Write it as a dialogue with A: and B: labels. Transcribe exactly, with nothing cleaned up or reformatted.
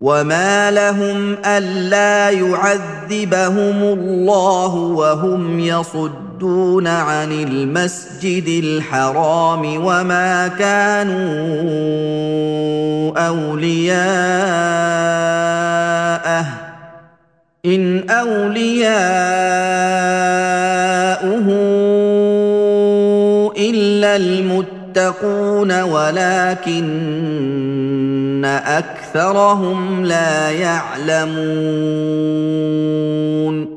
A: وما لهم الا يعذبهم الله وهم يصدون عن المسجد الحرام وما كانوا اولياءه ان اولياؤه الا المتقون ولكن اكثرهم لا يعلمون